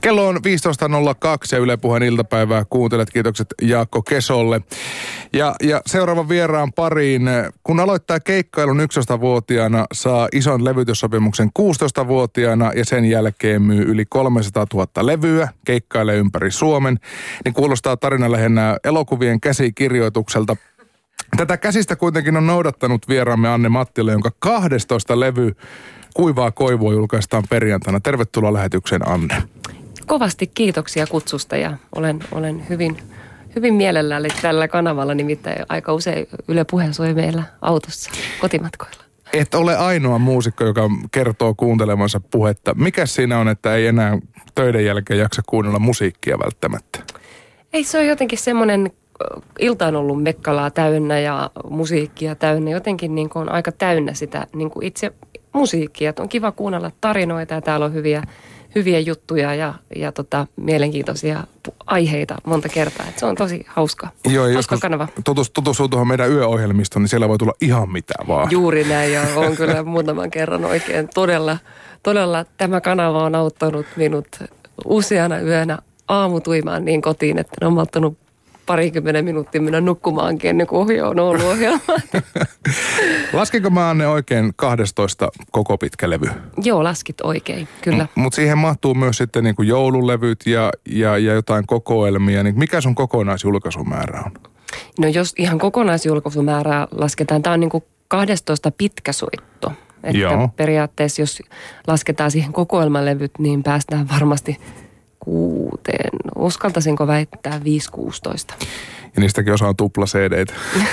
Kello on 15.02 ja Yle Puheen iltapäivää kuuntelet. Kiitokset Jaakko Kesolle. Ja seuraavan vieraan pariin. Kun aloittaa keikkailun 11-vuotiaana, saa ison levytyssopimuksen 16-vuotiaana ja sen jälkeen myy yli 300 000 levyä, keikkailee ympäri Suomen, niin kuulostaa tarina lähinnä elokuvien käsikirjoitukselta. Tätä käsistä kuitenkin on noudattanut vieraamme Anne Mattila, jonka 12 levy Kuivaa koivua julkaistaan perjantaina. Tervetuloa lähetykseen, Anne. Kovasti kiitoksia kutsusta ja olen hyvin mielelläni tällä kanavalla, nimittäin aika usein Yle Puhe soi meillä autossa kotimatkoilla. Et ole ainoa muusikko, joka kertoo kuuntelemansa puhetta. Mikä siinä on, että ei enää töiden jälkeen jaksa kuunnella musiikkia välttämättä? Ei, se on jotenkin semmoinen, ilta on ollut mekkalaa täynnä ja musiikkia täynnä. Jotenkin niin kuin on aika täynnä sitä niin kuin itse musiikkia. Että on kiva kuunnella tarinoita ja täällä on hyviä juttuja ja mielenkiintoisia aiheita monta kertaa. Että se on tosi hauska. Joo, hauska kanava. Tutustuu tuohon meidän yöohjelmistoon, niin siellä voi tulla ihan mitä vaan. Juuri näin, ja on kyllä muutaman kerran oikein. Todella tämä kanava on auttanut minut useana yönä aamutuimaan niin kotiin, että on malttanut 20 minuuttia mennä nukkumaankin ennen kuin on ollut ohjelma. Laskinko mä, Anne, oikein 12 koko pitkä levy? Joo, laskit oikein, kyllä. Mutta siihen mahtuu myös sitten niin kuin joululevyt ja jotain kokoelmia. Niin mikä sun kokonaisjulkaisumäärä on? No jos ihan kokonaisjulkaisumäärää lasketaan, tämä on niin kuin 12 pitkä soitto. Että joo. Periaatteessa jos lasketaan siihen kokoelmalevyt, niin päästään varmasti 6, uskaltaisinko väittää 5-16. Ja niistäkin osa on tupla CD-tä.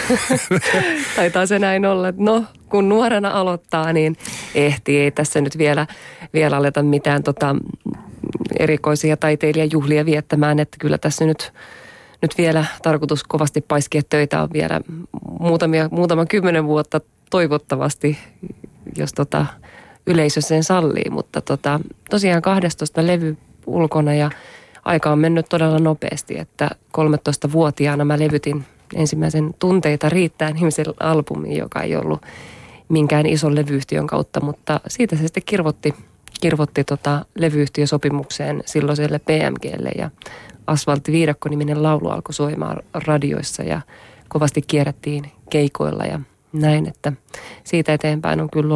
Taitaa se näin olla, että no kun nuorena aloittaa, niin ei tässä nyt vielä aleta mitään erikoisia taiteilijajuhlia viettämään, että kyllä tässä nyt vielä tarkoitus kovasti paiskia töitä on vielä muutama 10 vuotta toivottavasti, jos yleisö sen sallii, mutta tosiaan 12 levy ulkona ja aika on mennyt todella nopeasti, että 13-vuotiaana mä levytin ensimmäisen Tunteita riittää -nimisen albumin, joka ei ollut minkään ison levyyhtiön kautta, mutta siitä se sitten kirvotti levyyhtiösopimukseen silloiselle PMGlle ja Asfalttiviidakko-niminen laulu alkoi soimaan radioissa ja kovasti kierrättiin keikoilla ja näin, että siitä eteenpäin on kyllä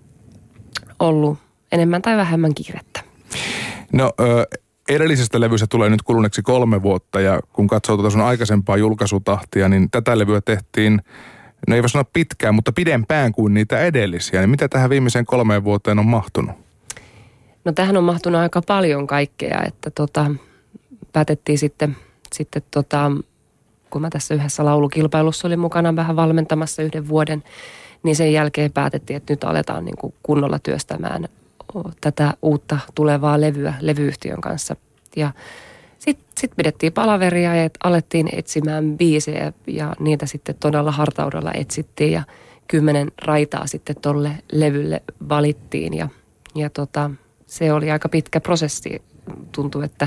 ollut enemmän tai vähemmän kiirettä. No edellisestä levystä tulee nyt kuluneeksi 3 vuotta ja kun katsoo tuota sun aikaisempaa julkaisutahtia, niin tätä levyä tehtiin, no ei voi sanoa pitkään, mutta pidempään kuin niitä edellisiä. Niin mitä tähän viimeiseen 3 vuoteen on mahtunut? No tähän on mahtunut aika paljon kaikkea, että päätettiin sitten kun mä tässä yhdessä laulukilpailussa olin mukana vähän valmentamassa 1 vuoden, niin sen jälkeen päätettiin, että nyt aletaan niin kuin kunnolla työstämään tätä uutta tulevaa levyä levyyhtiön kanssa. Ja sitten pidettiin palaveria ja alettiin etsimään biisejä ja niitä sitten todella hartaudella etsittiin ja 10 raitaa sitten tolle levylle valittiin ja se oli aika pitkä prosessi. Tuntui, että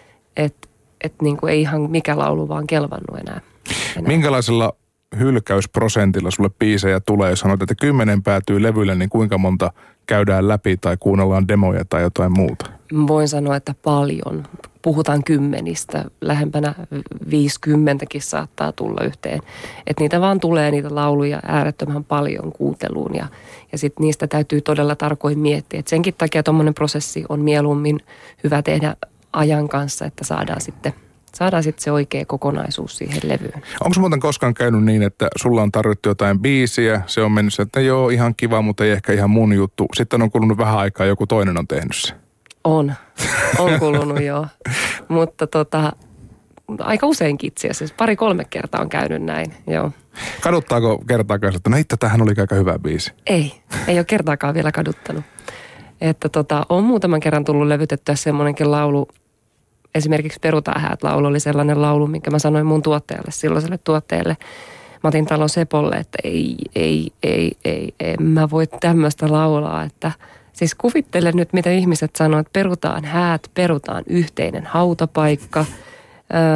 niin kuin ei ihan mikä laulu vaan kelvannut enää. Minkälaisella hylkäysprosentilla sulle biisejä tulee, jos sanot, että 10 päätyy levylle, niin kuinka monta käydään läpi tai kuunnellaan demoja tai jotain muuta? Voin sanoa, että paljon. Puhutaan 10, lähempänä 50kin saattaa tulla yhteen. Että niitä vaan tulee niitä lauluja äärettömän paljon kuunteluun ja sitten niistä täytyy todella tarkoin miettiä. Et senkin takia tuommoinen prosessi on mieluummin hyvä tehdä ajan kanssa, että saadaan sitten se oikea kokonaisuus siihen levyyn. Onko muuten koskaan käynyt niin, että sulla on tarvittu jotain biisiä, se on mennyt että joo, ihan kiva, mutta ei ehkä ihan mun juttu. Sitten on kulunut vähän aikaa, joku toinen on tehnyt se. On kulunut joo, mutta aika useinkin itse asiassa. 2-3 kertaa on käynyt näin, joo. Kaduttaako kertaakaan, että no hitto, tämähän oli aika hyvä biisi? Ei ole kertaakaan vielä kaduttanut. Että on muutaman kerran tullut levytettyä semmoinenkin laulu. Esimerkiksi Perutaan häät-laulu oli sellainen laulu, minkä mä sanoin mun silloiselle tuottajalle Matin Talon Sepolle, että en mä voi tämmöistä laulaa, että siis kuvittele nyt, mitä ihmiset sanoo, että perutaan häät, perutaan yhteinen hautapaikka,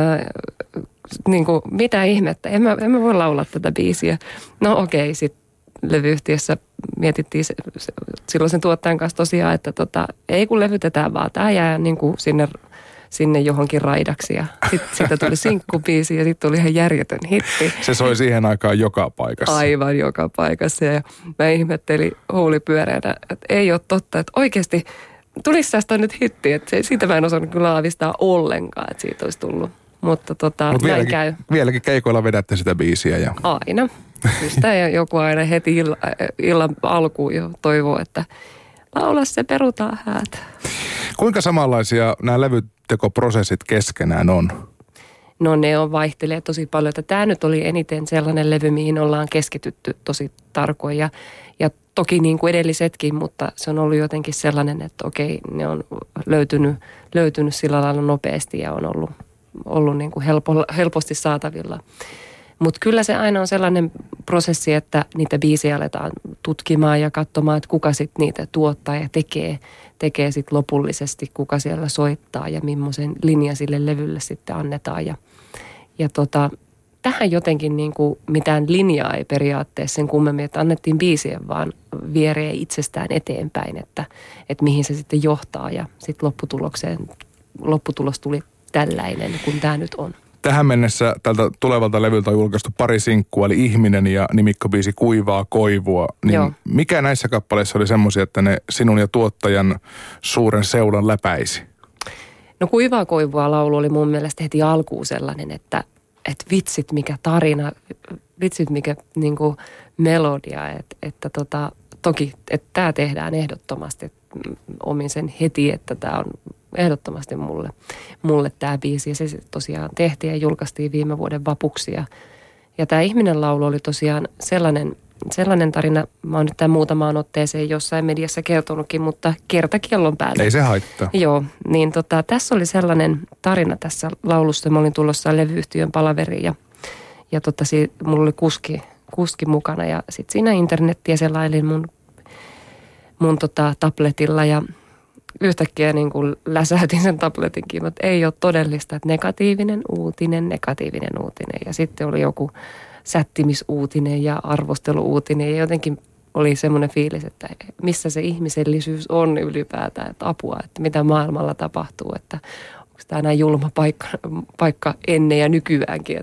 niin kuin mitä ihmettä, en mä voi laulaa tätä biisiä. No okei, sitten levyyhtiössä mietittiin silloin sen tuottajan kanssa tosiaan, että ei kun levytetään vaan, tämä jää niin kuin sinne johonkin raidaksi. Ja sitten tuli sinkkubiisi ja sitten tuli ihan järjetön hitti. Se soi siihen aikaan joka paikassa. Aivan joka paikassa. Ja mä ihmettelin huulipyöreänä, että ei ole totta, että oikeasti tulisi tästä nyt hitti. Että siitä mä en osannut kyllä aavistaa ollenkaan, että siitä olisi tullut. Mutta näin käy. Vieläkin keikoilla vedätte sitä biisiä. Ja... Aina. Sitä ja joku aina heti illan alkuun jo toivoo, että laula se, perutaan häät. Kuinka samanlaisia nämä levytekoprosessit keskenään on? No ne vaihtelee tosi paljon. Tämä nyt oli eniten sellainen levy, mihin ollaan keskitytty tosi tarkoin. Ja toki niin kuin edellisetkin, mutta se on ollut jotenkin sellainen, että okei, ne on löytynyt sillä lailla nopeasti ja on ollut niin kuin helposti saatavilla. Mutta kyllä se aina on sellainen prosessi, että niitä biisejä aletaan tutkimaan ja katsomaan, että kuka sitten niitä tuottaa ja tekee sitten lopullisesti, kuka siellä soittaa ja millaisen linja sille levylle sitten annetaan. Ja tähän jotenkin niin kuin mitään linjaa ei periaatteessa sen kummemmin, että annettiin biisien vaan viereen itsestään eteenpäin, että mihin se sitten johtaa ja sitten lopputulos tuli tällainen, kun tämä nyt on. Tähän mennessä tältä tulevalta levyltä on julkaistu pari sinkkua, eli Ihminen ja nimikkobiisi Kuivaa koivua. Niin mikä näissä kappaleissa oli semmoisia, että ne sinun ja tuottajan suuren seulan läpäisi? No Kuivaa koivua laulu oli mun mielestä heti alkuun sellainen, että vitsit mikä tarina, vitsit mikä niinku melodia, että toki, että tämä tehdään ehdottomasti, omin sen heti, että tämä on ehdottomasti mulle tämä biisi. Ja se tosiaan tehtiin ja julkaistiin viime vuoden vapuksi. Ja tämä Ihminen laulu oli tosiaan sellainen tarina, mä oon nyt tämän muutamaan otteeseen jossain mediassa kertonutkin, mutta kertakiellon päälle. Ei se haittaa. Joo, niin tässä oli sellainen tarina tässä laulussa. Mä olin tulossa levyyhtiön palaveriin ja mulla oli kuski mukana ja sitten siinä internettiä selailin mun tabletilla ja yhtäkkiä niin kuin läsäytin sen tabletinkin, mutta ei ole todellista, että negatiivinen uutinen. Ja sitten oli joku sättimisuutinen ja arvosteluuutinen ja jotenkin oli semmoinen fiilis, että missä se ihmisellisyys on ylipäätään, että apua, että mitä maailmalla tapahtuu, että onko tämä näin julma paikka ennen ja nykyäänkin,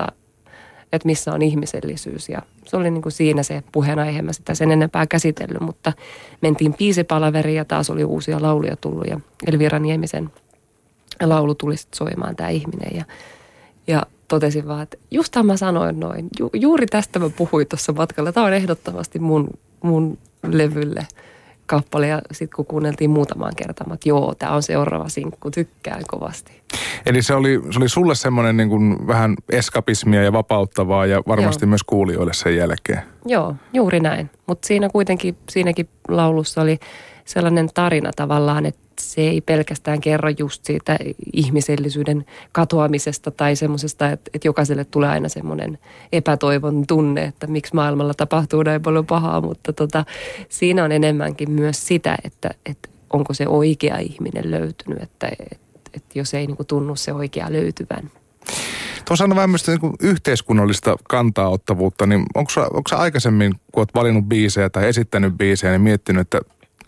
että missä on ihmisellisyys. Ja se oli niin kuin siinä se puheenaihe, mä sitä sen enempää käsitellyt, mutta mentiin biisipalaveriin ja taas oli uusia lauluja tullut ja Elvira Niemisen laulu tuli sitten soimaan tämä Ihminen ja totesin vaan, että justhan mä sanoin noin, juuri tästä mä puhuin tuossa matkalla, tämä on ehdottomasti mun levylle kappale ja sitten kun kuunneltiin muutamaan kertaan, että joo, tämä on seuraava sinkku, tykkään kovasti. Eli se oli sulle semmoinen niin kuin vähän eskapismia ja vapauttavaa ja varmasti myös kuulijoille sen jälkeen. Joo, juuri näin. Mutta siinäkin laulussa oli sellainen tarina tavallaan, että se ei pelkästään kerro just siitä ihmisellisyyden katoamisesta tai semmoisesta, että jokaiselle tulee aina semmoinen epätoivon tunne, että miksi maailmalla tapahtuu näin paljon pahaa, mutta siinä on enemmänkin myös sitä, että onko se oikea ihminen löytynyt, että jos ei niinku tunnu se oikea löytyvän. Tuossa on vähän myös niin yhteiskunnallista kantaa-ottavuutta, niin onko sä aikaisemmin, kun olet valinnut biisejä tai esittänyt biisejä, niin miettinyt, että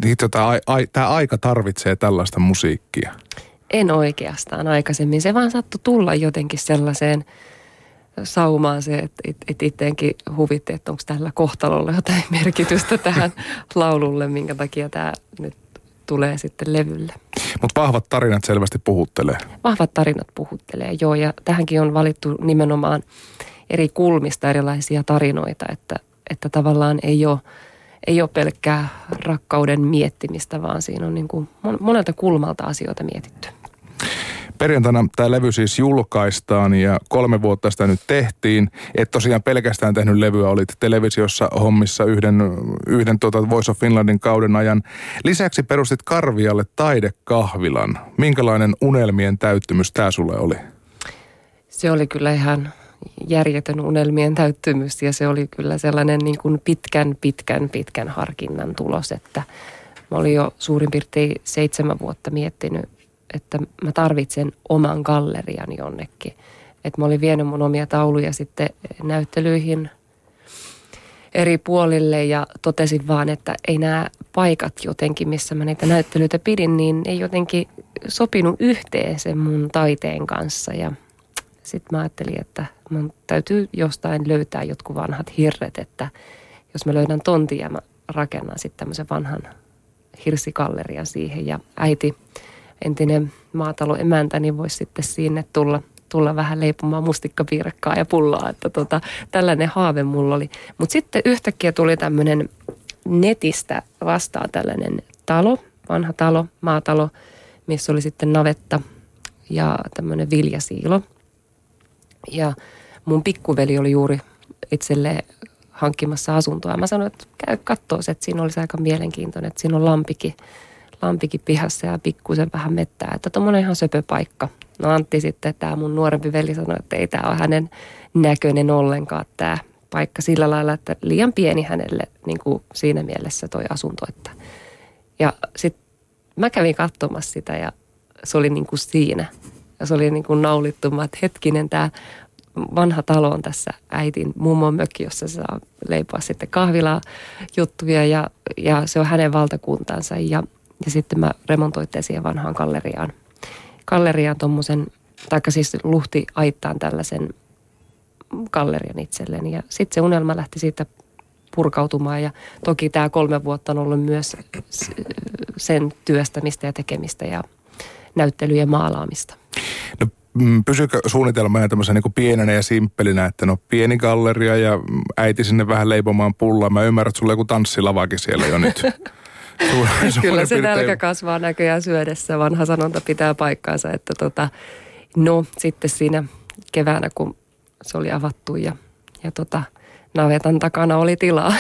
tämä aika tarvitsee tällaista musiikkia? En oikeastaan aikaisemmin. Se vaan sattui tulla jotenkin sellaiseen saumaan se, että itteenkin huvitti, että onko tällä kohtalolla jotain merkitystä tähän laululle, minkä takia tämä nyt tulee sitten levylle. Mutta vahvat tarinat selvästi puhuttelee. Vahvat tarinat puhuttelee, joo. Ja tähänkin on valittu nimenomaan eri kulmista erilaisia tarinoita, että tavallaan ei ole pelkkää rakkauden miettimistä, vaan siinä on niin kuin monelta kulmalta asioita mietitty. Perjantaina tämä levy siis julkaistaan ja 3 vuotta sitä nyt tehtiin. Et tosiaan pelkästään tehnyt levyä, olit televisiossa hommissa yhden Voice of Finlandin kauden ajan. Lisäksi perustit Karvialle taidekahvilan. Minkälainen unelmien täyttymys tämä sulle oli? Se oli kyllä ihan järjetön unelmien täyttymys ja se oli kyllä sellainen niin kuin pitkän harkinnan tulos, että mä olin jo suurin piirtein 7 vuotta miettinyt, että mä tarvitsen oman gallerian jonnekin. Että mä olin vienyt mun omia tauluja sitten näyttelyihin eri puolille ja totesin vaan, että ei nämä paikat jotenkin, missä mä niitä näyttelyitä pidin, niin ei jotenkin sopinut yhteen sen mun taiteen kanssa. Ja sitten mä ajattelin, että mun täytyy jostain löytää jotkut vanhat hirret, että jos mä löydän tontin ja mä rakennan sitten tämmöisen vanhan hirsikallerian siihen. Ja äiti, entinen maataloemäntä, niin voisi sitten sinne tulla vähän leipumaan mustikkapiirakkaa ja pullaa, että tällainen haave mulla oli. Mutta sitten yhtäkkiä tuli tämmöinen netistä vastaan tällainen talo, vanha talo, maatalo, missä oli sitten navetta ja tämmöinen viljasiilo. Ja mun pikkuveli oli juuri itselleen hankkimassa asuntoa. Mä sanoin, että käy kattoo, että siinä olisi aika mielenkiintoinen, että siinä on lampikin pihassa ja pikkuisen vähän mettää. Että tommoinen ihan söpö paikka. No Antti sitten, tämä mun nuorempi veli sanoi, että ei tämä ole hänen näköinen ollenkaan tämä paikka sillä lailla, että liian pieni hänelle niin kuin siinä mielessä toi asunto. Että. Ja sitten mä kävin katsomassa sitä ja se oli niin kuin siinä. Ja se oli niin kuin naulittuma, että hetkinen, tämä vanha talo on tässä äitin mummon mökki, jossa se saa leipoa sitten kahvilaa juttuja ja se on hänen valtakuntansa. Ja sitten mä remontoitte siihen vanhaan galleriaan tommosen, taikka siis luhti aittaan tällaisen gallerian itselleni. Ja sitten se unelma lähti siitä purkautumaan ja toki tämä 3 vuotta on ollut myös sen työstämistä ja tekemistä ja näyttelyjen maalaamista. No, pysyykö suunnitelma tämmöisen niin kuin pienenä ja simppelinä, että no pieni galleria ja äiti sinne vähän leipomaan pullaa. Mä ymmärrän, että sulla on joku tanssilavakin siellä jo nyt. Kyllä se nälkä kasvaa näköjään syödessä. Vanha sanonta pitää paikkaansa, että no sitten siinä keväänä, kun se oli avattu ja navetan takana oli tilaa.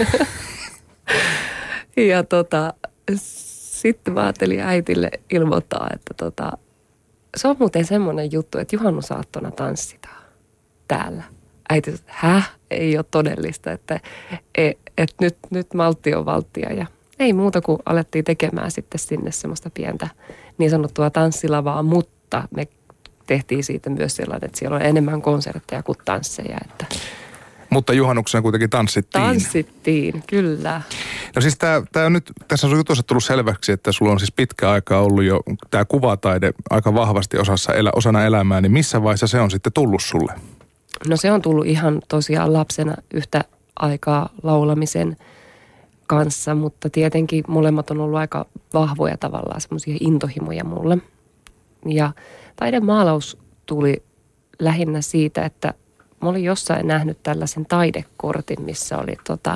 Ja sitten mä ajattelin äitille ilmoittaa, että se on muuten semmoinen juttu, että juhannusaattona tanssitaan täällä. Äiti sanoi, ei ole todellista, että nyt maltti on valttia ja ei muuta kuin alettiin tekemään sitten sinne semmoista pientä niin sanottua tanssilavaa, mutta me tehtiin siitä myös sellainen, että siellä on enemmän konsertteja kuin tansseja. Että mutta juhannuksena kuitenkin tanssittiin. Tanssittiin, kyllä. No siis tämä on nyt, tässä on jutussa tullut selväksi, että sulla on siis pitkä aikaa ollut jo tämä kuvataide aika vahvasti osana elämää, niin missä vaiheessa se on sitten tullut sulle? No se on tullut ihan tosiaan lapsena yhtä aikaa laulamisen kanssa, mutta tietenkin molemmat on ollut aika vahvoja tavallaan semmoisia intohimoja mulle. Ja taidemaalaus tuli lähinnä siitä, että mä olin jossain nähnyt tällaisen taidekortin, missä oli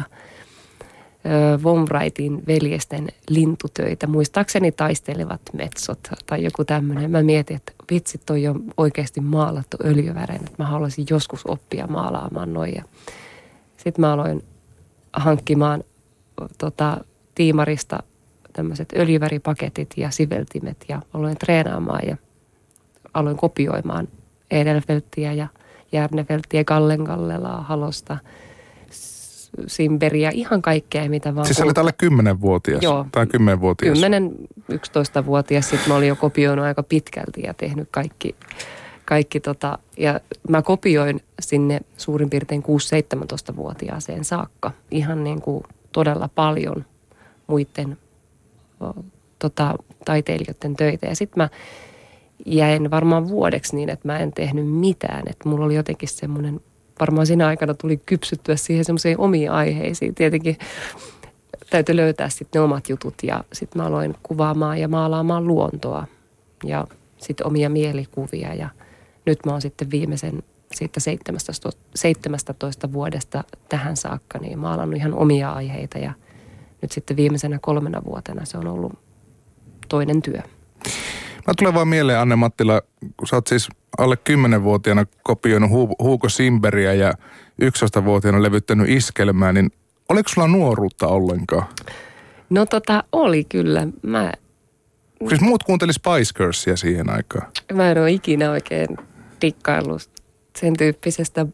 Von Wrightin veljesten lintutöitä. Muistaakseni taistelevat metsot tai joku tämmöinen. Mä mietin, että vitsi, toi on oikeasti maalattu öljyvärein, että mä haluaisin joskus oppia maalaamaan noin. Sitten mä aloin hankkimaan tiimarista tämmöiset öljyväripaketit ja siveltimet ja aloin treenaamaan ja aloin kopioimaan Edelfelttiä ja Järnefelttiä, Gallelaa, Halosta, Simberiä, ihan kaikkea, mitä vaan. Siis olit alle 10-vuotias? Joo. Tai 10-vuotias? 10-11-vuotias. Sitten mä olin jo kopioinut aika pitkälti ja tehnyt kaikki ja mä kopioin sinne suurin piirtein 6-17-vuotiaaseen saakka. Ihan niin kuin todella paljon muiden taiteilijoiden töitä. Ja sitten mä jäin varmaan vuodeksi niin, että mä en tehnyt mitään. Että mulla oli jotenkin semmoinen, varmaan siinä aikana tuli kypsyttyä siihen semmoisiin omiin aiheisiin. Tietenkin täytyy löytää sitten ne omat jutut ja sitten mä aloin kuvaamaan ja maalaamaan luontoa ja sitten omia mielikuvia. Ja nyt mä oon sitten viimeisen siitä 17 vuodesta tähän saakka niin maalannut ihan omia aiheita ja nyt sitten viimeisenä 3 vuotena se on ollut toinen työ. Mä tulee vaan mieleen, Anne Mattila, kun sä oot siis alle 10-vuotiaana kopioinut Hugo Simberiä ja 11-vuotiaana levyttänyt Iskelmää, niin oliko sulla nuoruutta ollenkaan? No oli kyllä. Siis muut kuunteli Spice Girlsia siihen aikaan. Mä en ole ikinä oikein dikkaillut sen tyyppisestä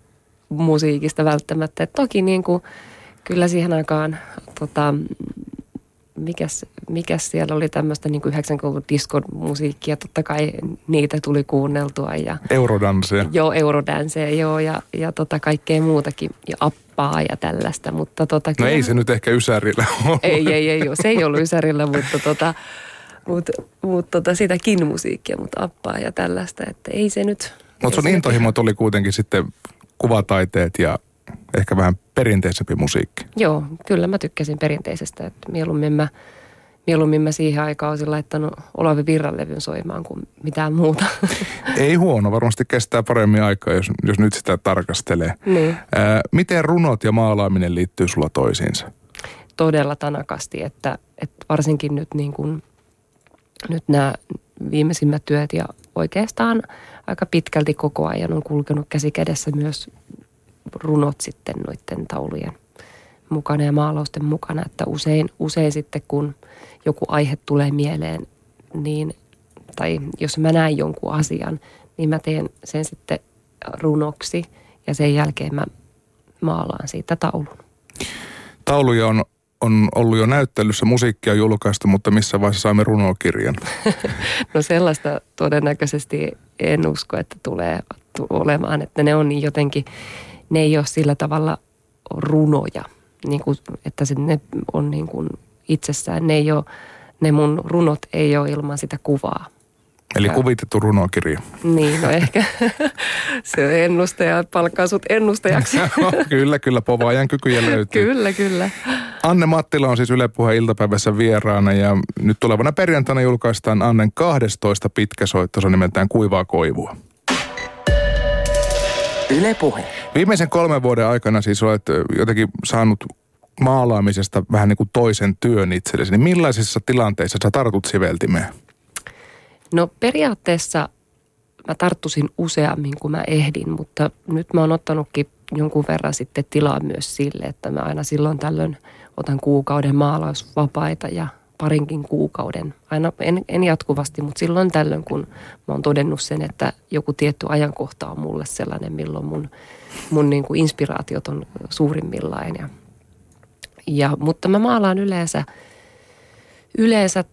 musiikista välttämättä. Et toki niin kuin, kyllä siihen aikaan mikäs siellä oli tämmöistä niin kuin 90-luvun diskomusiikkia, totta kai niitä tuli kuunneltua. Ja, Eurodanceja. Joo, eurodanceja, joo, ja kaikkea muutakin, ja appaa ja tällaista, mutta No ei se nyt ehkä Ysärillä ollut. Ei, se ei ollut Ysärillä, mutta sitäkin musiikkia, mutta appaa ja tällaista, että ei se nyt. Mutta sun intohimot oli kuitenkin sitten kuvataiteet ja ehkä vähän perinteisempi musiikki. Joo, kyllä mä tykkäsin perinteisestä, että mieluummin mä siihen aikaan olisin laittanut Olavi Virran levyn soimaan kuin mitään muuta. Ei huono, varmasti kestää paremmin aikaa, jos nyt sitä tarkastelee. Niin. Miten runot ja maalaaminen liittyy sulla toisiinsa? Todella tanakasti, että varsinkin nyt niin kuin, nyt nämä viimeisimmät työt ja oikeastaan aika pitkälti koko ajan on kulkenut käsi kädessä myös runot sitten noiden taulujen mukana ja maalausten mukana, että usein sitten kun joku aihe tulee mieleen, niin, tai jos mä näen jonkun asian, niin mä teen sen sitten runoksi ja sen jälkeen mä maalaan siitä taulun. Tauluja on ollut jo näyttelyssä, musiikkia julkaistu, mutta missä vaiheessa saamme runokirjan? No sellaista todennäköisesti en usko, että tulee olemaan, että ne on niin jotenkin, ne ei ole sillä tavalla runoja, niin kuin, että ne on niin kuin itsessään, ne mun runot ei ole ilman sitä kuvaa. Eli kuvitettu runokirja. Niin, no ehkä se ennustaja palkkaa sut ennustajaksi. Kyllä, povaajan kykyjä löytyy. Kyllä. Anne Mattila on siis Yle Puheen iltapäivässä vieraana ja nyt tulevana perjantaina julkaistaan Annen 12 pitkäsoitto, se on nimeltään Kuivaa koivua. Yle Puhe. Viimeisen 3 vuoden aikana siis olet jotenkin saanut maalaamisesta vähän niin kuin toisen työn itsellesi. Niin millaisissa tilanteissa sä tartut siveltimeen? No periaatteessa mä tarttusin useammin kuin mä ehdin, mutta nyt mä oon ottanutkin jonkun verran sitten tilaa myös sille, että mä aina silloin tällöin otan kuukauden maalausvapaita ja parinkin kuukauden. Aina en jatkuvasti, mutta silloin tällöin, kun mä oon todennut sen, että joku tietty ajankohta on mulle sellainen, milloin mun niin kuin inspiraatiot on suurimmillaan. Mutta mä maalaan yleensä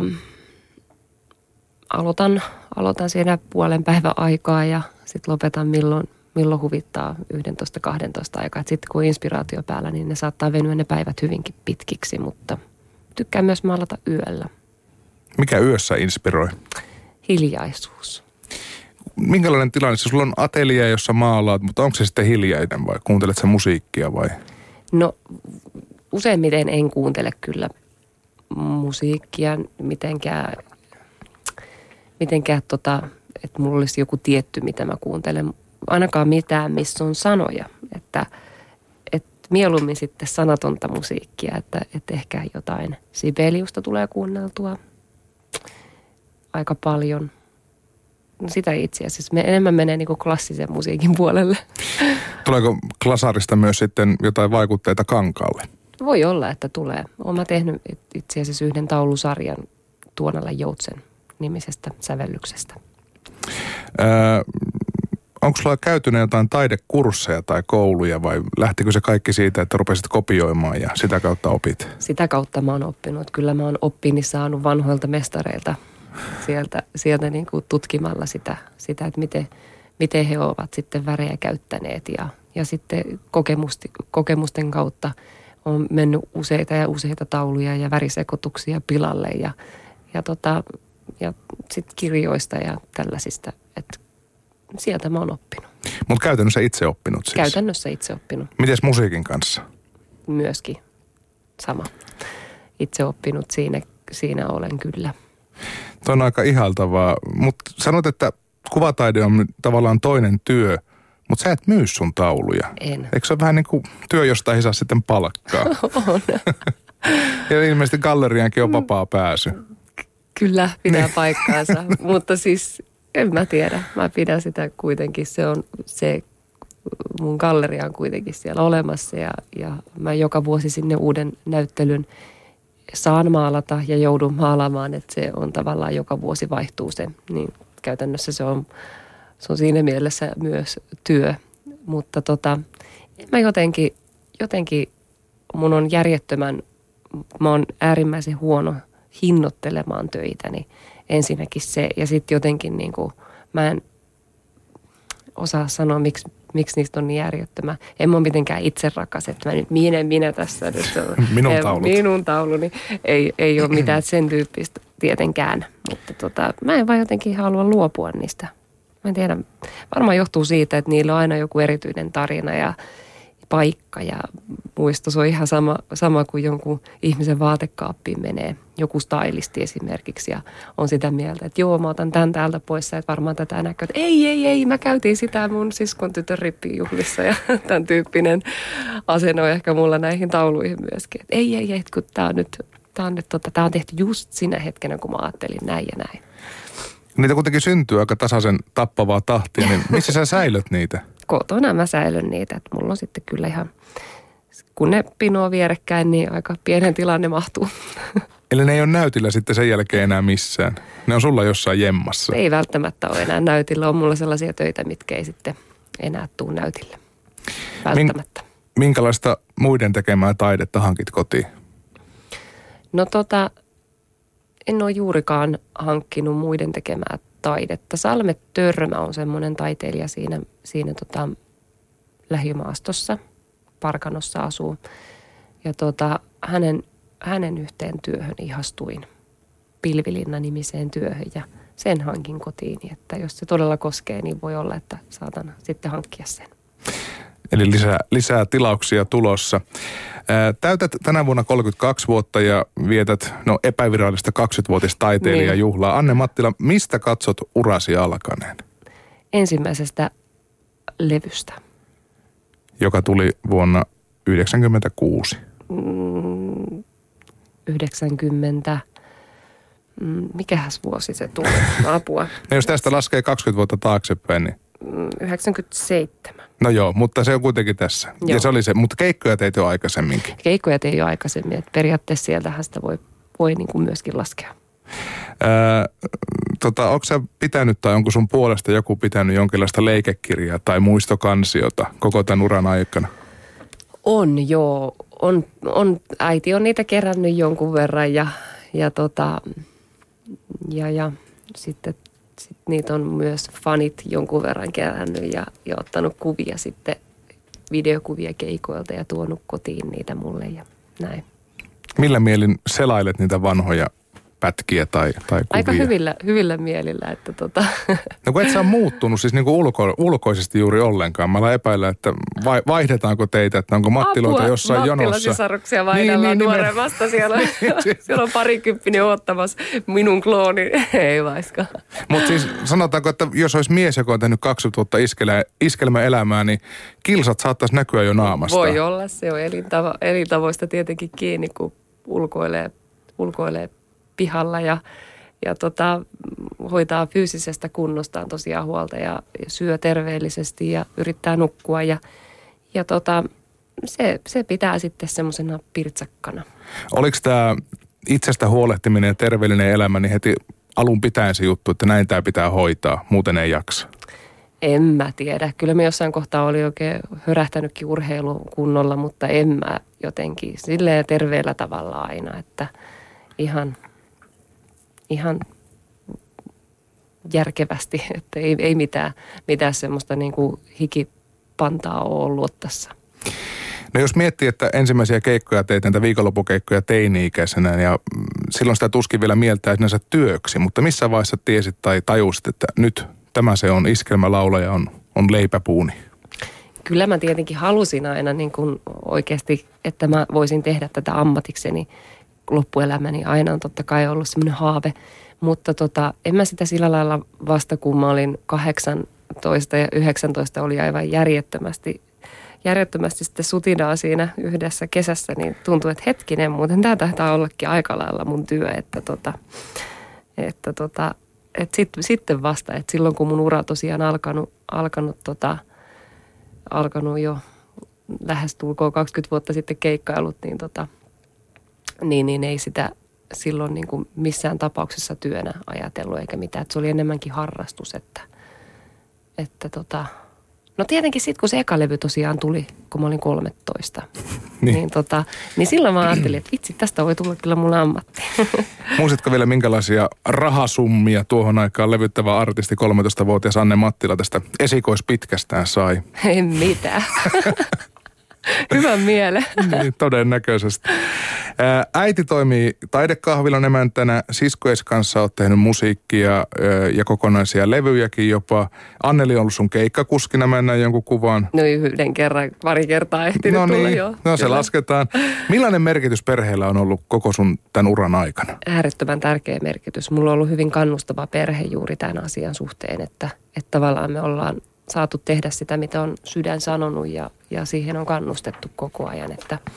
aloitan siinä puolen päivän aikaa ja sitten lopetan milloin huvittaa 11-12 aikaa. Sitten kun on inspiraatio päällä, niin ne saattaa venyä ne päivät hyvinkin pitkiksi, mutta tykkään myös maalata yöllä. Mikä yössä inspiroi? Hiljaisuus. Minkälainen tilanne? Sulla on ateljea, jossa maalaat, mutta onko se sitten hiljainen vai kuuntelet sä musiikkia vai? No useimmiten en kuuntele kyllä musiikkia mitenkään että mulla olisi joku tietty, mitä mä kuuntelen. Ainakaan mitään, missä on sanoja. Että mieluummin sitten sanatonta musiikkia, että ehkä jotain Sibeliusta tulee kuunneltua aika paljon. No sitä itse asiassa enemmän menee niin kuin klassisen musiikin puolelle. Tuleeko klasarista myös sitten jotain vaikutteita kankaalle? Voi olla, että tulee. Olen tehnyt itse asiassa yhden taulusarjan Tuonalla Joutsen nimisestä sävellyksestä. Onko sulla käyty jotain taidekursseja tai kouluja vai lähtikö se kaikki siitä, että rupesit kopioimaan ja sitä kautta opit? Sitä kautta mä oon oppinut. Kyllä mä oon oppini saanut vanhoilta mestareilta sieltä niin kuin tutkimalla sitä että miten he ovat sitten värejä käyttäneet ja sitten kokemusten kautta on mennyt useita tauluja ja värisekoituksia pilalle ja sitten kirjoista ja tällaisista, että sieltä mä oon oppinut. Mutta käytännössä itse oppinut siis? Käytännössä itse oppinut. Mites musiikin kanssa? Myöskin sama. Itse oppinut siinä olen kyllä. Tuo on aika ihaltavaa, mutta sanot, että kuvataide on tavallaan toinen työ, mutta sä et myy sun tauluja. En. Eikö se ole vähän niin kuin työ, josta ei saa sitten palkkaa? On. Ja ilmeisesti galleriaankin on vapaa pääsy. Kyllä, pitää paikkaansa, mutta siis en mä tiedä. Mä pidän sitä kuitenkin, se mun galleria on kuitenkin siellä olemassa ja mä joka vuosi sinne uuden näyttelyn saan maalata ja joudun maalaamaan, että se on tavallaan joka vuosi vaihtuu se, niin käytännössä se on siinä mielessä myös työ, mutta mä jotenkin mun on järjettömän mä oon äärimmäisen huono hinnoittelemaan töitäni. Ensinnäkin se, ja sitten jotenkin niin kuin, mä en osaa sanoa, miksi niistä on niin järjettömä. En mä ole mitenkään itse rakas, että mä nyt minä tässä. Nyt minun tauluni. Ei ole mitään sen tyyppistä tietenkään. Mutta mä en vaan jotenkin halua luopua niistä. Mä en tiedä. Varmaan johtuu siitä, että niillä on aina joku erityinen tarina ja paikka ja muisto. Se on ihan sama kuin jonkun ihmisen vaatekaappiin menee. Joku stylisti esimerkiksi ja on sitä mieltä, että joo, mä otan tämän täältä pois, että varmaan tätä näkyy. Ei, mä käytiin sitä mun siskon tytön rippijuhlissa ja tämän tyyppinen asenne on ehkä mulla näihin tauluihin myöskin. Että ei, kun tää on tehty just sinä hetkenä, kun mä ajattelin näin ja näin. Niitä kuitenkin syntyy aika tasaisen tappavaa tahtia, niin missä sä säilöt niitä? Kotona mä säilön niitä, että mulla on sitten kyllä ihan, kun ne pinoo vierekkäin, niin aika pienen tilanne mahtuu. Eli ne ei ole näytillä sitten sen jälkeen enää missään? Ne on sulla jossain jemmassa? Ei välttämättä ole enää näytillä. On mulla sellaisia töitä, mitkä ei sitten enää tule näytille. Välttämättä. Minkälaista muiden tekemää taidetta hankit kotiin? No en ole juurikaan hankkinut muiden tekemää taidetta. Salme Törmä on semmoinen taiteilija siinä lähimaastossa. Parkanossa asuu. Ja hänen yhteen työhön ihastuin. Pilvilinna-nimiseen työhön ja sen hankin kotiin. Että jos se todella koskee, niin voi olla, että saatan sitten hankkia sen. Eli lisää tilauksia tulossa. Täytät tänä vuonna 32 vuotta ja vietät epävirallista 20-vuotista taiteilijajuhlaa. Niin. Anne Mattila, mistä katsot urasi alkaneen? Ensimmäisestä levystä. Joka tuli vuonna 1996. 90. Mikähäs vuosi se tuli? Apua. No jos tästä laskee 20 vuotta taaksepäin, niin... 97. No joo, mutta se on kuitenkin tässä. Joo. Ja se oli se, mutta keikkoja teit jo aikaisemminkin. Keikkoja tein jo aikaisemmin, että periaatteessa sieltähän sitä voi niin kuin myöskin laskea. Onko sä pitänyt tai onko sun puolesta joku pitänyt jonkinlaista leikekirjaa tai muistokansiota koko tämän uran aikana? On joo. Äiti on niitä kerännyt jonkun verran ja sitten niitä on myös fanit jonkun verran kerännyt ja ottanut kuvia sitten, videokuvia keikoilta ja tuonut kotiin niitä mulle ja näin. Millä mielin selailet niitä vanhoja pätkiä tai kuvia? Aika hyvillä mielillä, että No kun et sä ole muuttunut siis niinku ulkoisesti juuri ollenkaan. Mä epäillä, että vaihdetaanko teitä, että onko Mattiloita jossain jonossa. Mattila-sisaruksia vaihdellaan nuoremmasta. Siellä on parikymppinen ottamassa minun klooni. Ei vaiskaan. Mutta siis sanotaanko, että jos olisi mies, joka on tehnyt 20 vuotta iskelmäelämää, niin kilsat saattaisi näkyä jo naamasta. Voi olla, se on elintavoista tietenkin kiinni, kun ulkoilee pihalla ja hoitaa fyysisestä kunnostaan tosiaan huolta ja syö terveellisesti ja yrittää nukkua ja se pitää sitten semmoisena pirtsakkana. Oliko tämä itsestä huolehtiminen ja terveellinen elämä niin heti alun pitäen se juttu, että näin tämä pitää hoitaa, muuten ei jaksa? En mä tiedä. Kyllä me jossain kohtaa oli oikein hörähtänytkin urheilun kunnolla, mutta en mä jotenkin silleen terveellä tavalla aina, että ihan järkevästi, että ei mitään semmoista niin kuin hikipantaa ole ollut tässä. No jos miettii, että ensimmäisiä keikkoja teit, näitä viikonloppukeikkoja teini-ikäisenä ja silloin sitä tuskin vielä mieltää sinänsä työksi, mutta missä vaiheessa tiesit tai tajusit, että nyt tämä se on iskelmälaulaja, on leipäpuuni? Kyllä mä tietenkin halusin aina niin kuin oikeasti, että mä voisin tehdä tätä ammatikseni. Loppuelämäni aina on totta kai ollut semmoinen haave, mutta en mä sitä sillä lailla vasta, kun mä olin 18 ja 19 oli aivan järjettömästi sitten sutinaa siinä yhdessä kesässä, niin tuntui, että hetkinen, muuten tämä taitaa ollakin aika lailla mun työ, että sitten vasta, että silloin kun mun ura tosiaan alkanut jo lähestulkoon 20 vuotta sitten keikkailut, niin ei sitä silloin niin kuin missään tapauksessa työnä ajatellut eikä mitään. Että se oli enemmänkin harrastus, että No tietenkin sitten, kun se eka levy tosiaan tuli, kun mä olin 13, niin silloin mä ajattelin, että vitsi, tästä voi tulla kyllä mun ammatti. Muistatko vielä, minkälaisia rahasummia tuohon aikaan levyttävä artisti 13-vuotias Anne Mattila tästä esikoispitkästään sai? Ei mitään. Hyvän mielen. Niin, todennäköisesti. Äiti toimii taidekahvilan emäntänä, siskojes kanssa olet tehnyt musiikkia ja kokonaisia levyjäkin jopa. Anneli on ollut sun keikkakuskina, mennä jonkun kuvaan. No yhden kerran, pari kertaa ehtinyt tulla jo. No se lasketaan. Millainen merkitys perheellä on ollut koko sun tämän uran aikana? Äärettömän tärkeä merkitys. Mulla on ollut hyvin kannustava perhe juuri tämän asian suhteen, että tavallaan me ollaan saatu tehdä sitä, mitä on sydän sanonut ja siihen on kannustettu koko ajan,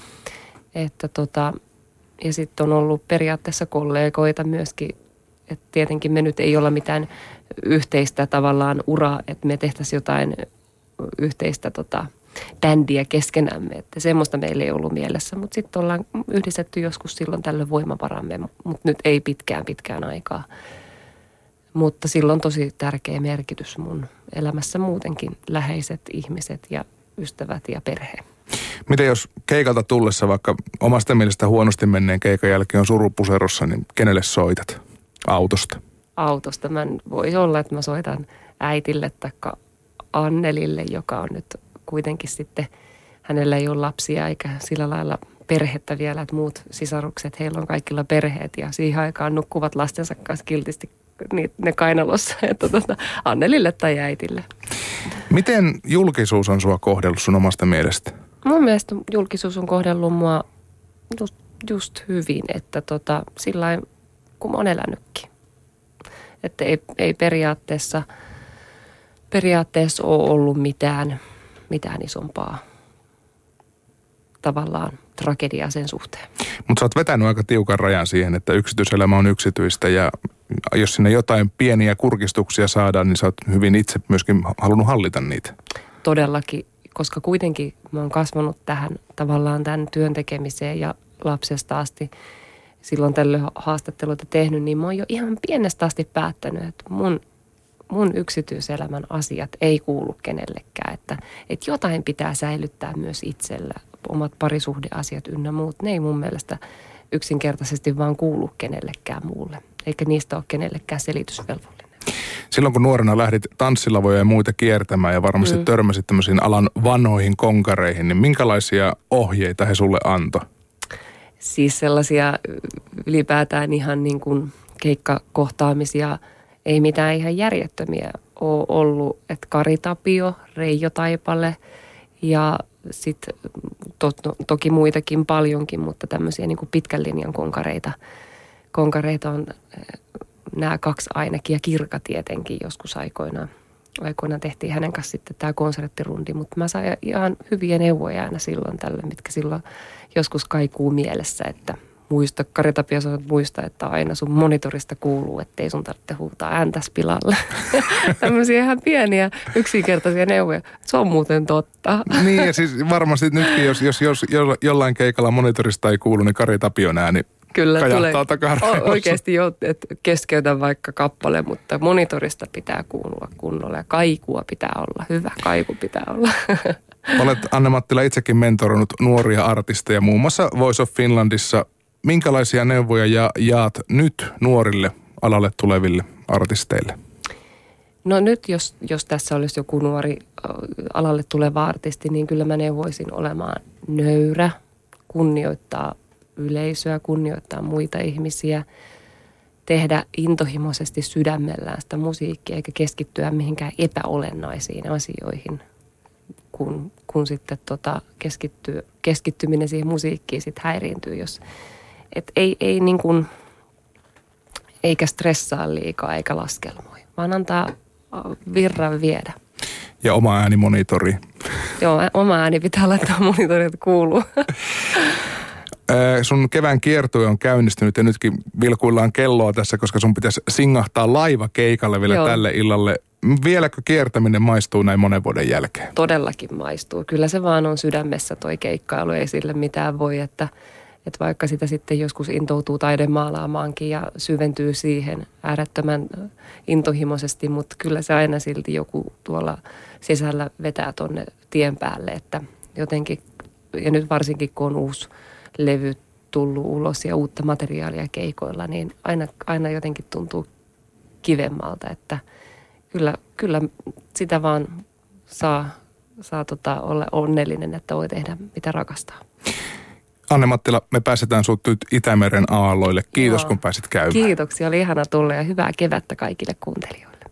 ja sitten on ollut periaatteessa kollegoita myöskin, että tietenkin me nyt ei olla mitään yhteistä tavallaan uraa, että me tehtäisiin jotain yhteistä bändiä keskenämme, että semmoista meillä ei ollut mielessä, mutta sitten ollaan yhdistetty joskus silloin tällöin voimavaramme, mutta nyt ei pitkään aikaa. Mutta sillä on tosi tärkeä merkitys mun elämässä muutenkin, läheiset ihmiset ja ystävät ja perhe. Miten jos keikalta tullessa, vaikka omasta mielestä huonosti menneen keikan jälkeen on surupuserossa, niin kenelle soitat autosta? Autosta. Voi olla, että mä soitan äitille tai Annelille, joka on nyt kuitenkin sitten, hänellä ei ole lapsia eikä sillä lailla perhettä vielä, että muut sisarukset, heillä on kaikilla perheet ja siihen aikaan nukkuvat lastensa kanssa kiltisti ne kainalossa, että Annelille tai äitille. Kun julkisuus on sua kohdellut sun omasta mielestä? Mun mielestä julkisuus on kohdellut mua just hyvin, että sillain kun mä oon elänytkin. Että ei periaatteessa ole ollut mitään isompaa tavallaan tragediaa sen suhteen. Mutta sä oot vetänyt aika tiukan rajan siihen, että yksityiselämä on yksityistä ja jos sinne jotain pieniä kurkistuksia saadaan, niin sä oot hyvin itse myöskin halunnut hallita niitä. Todellakin, koska kuitenkin mä oon kasvanut tähän tavallaan tämän työn tekemiseen ja lapsesta asti silloin tällöin haastatteluita tehnyt, niin mä oon jo ihan pienestä asti päättänyt, että mun yksityiselämän asiat ei kuulu kenellekään, että jotain pitää säilyttää myös itsellä, omat parisuhdeasiat ynnä muut, ne ei mun mielestä yksinkertaisesti vaan kuulu kenellekään muulle, eikä niistä ole kenellekään selitysvelvollinen. Silloin kun nuorena lähdit tanssilavoja ja muita kiertämään ja varmasti törmäsit tämmöisiin alan vanhoihin konkareihin, niin minkälaisia ohjeita he sulle antoi? Siis sellaisia ylipäätään ihan niin kuin keikkakohtaamisia, ei mitään ihan järjettömiä ole ollut, että Kari Tapio, Reijo Taipale ja sitten toki muitakin paljonkin, mutta tämmöisiä niin kuin pitkän linjan konkareita. Konkareita on nämä kaksi ainakin ja Kirka tietenkin joskus aikoinaan tehtiin hänen kanssa sitten tämä konserttirundi, mutta mä sain ihan hyviä neuvoja aina silloin tällöin, mitkä silloin joskus kaikuu mielessä, että Kari Tapio sanoi, muista, että aina sun monitorista kuuluu, ettei sun tarvitse huutaa ääntäs pilalle. Tämmöisiä ihan pieniä yksinkertaisia neuvoja. Se on muuten totta. Niin ja siis varmasti nytkin, jos jollain keikalla monitorista ei kuulu, niin Kari Tapion ääni kyllä kajahtaa takaraivossa. Oikeasti jo, että keskeytän vaikka kappale, mutta monitorista pitää kuulua kunnolla ja kaikua pitää olla. Hyvä kaiku pitää olla. Olet, Anne Mattila, itsekin mentorannut nuoria artisteja, muun muassa Voice of Finlandissa. Minkälaisia neuvoja jaat nyt nuorille alalle tuleville artisteille? No nyt, jos tässä olisi joku nuori alalle tuleva artisti, niin kyllä mä neuvoisin olemaan nöyrä, kunnioittaa yleisöä, kunnioittaa muita ihmisiä, tehdä intohimoisesti sydämellään sitä musiikkia eikä keskittyä mihinkään epäolennaisiin asioihin, kun sitten keskittyminen siihen musiikkiin sitten häiriintyy, et ei niin kuin, eikä stressaa liikaa eikä laskelmoi, vaan antaa virran viedä. Ja oma ääni monitori. Joo, oma ääni pitää laittaa monitori, että kuuluu. Sun kevään kiertue on käynnistynyt ja nytkin vilkuillaan kelloa tässä, koska sun pitäisi singahtaa laiva keikalle vielä tälle illalle. Vieläkö kiertäminen maistuu näin monen vuoden jälkeen? Todellakin maistuu. Kyllä se vaan on sydämessä toi keikkailu, ei sille mitään voi, että Että vaikka sitä sitten joskus intoutuu taidemaalaamaankin ja syventyy siihen äärettömän intohimoisesti, mutta kyllä se aina silti joku tuolla sisällä vetää tonne tien päälle, että jotenkin, ja nyt varsinkin kun on uusi levy tullut ulos ja uutta materiaalia keikoilla, niin aina jotenkin tuntuu kivemmalta, että kyllä sitä vaan saa olla onnellinen, että voi tehdä mitä rakastaa. Anne Mattila, me pääsetään sut nyt Itämeren aalloille. Kiitos, kun pääsit käymään. Kiitoksia, oli ihana tulla ja hyvää kevättä kaikille kuuntelijoille.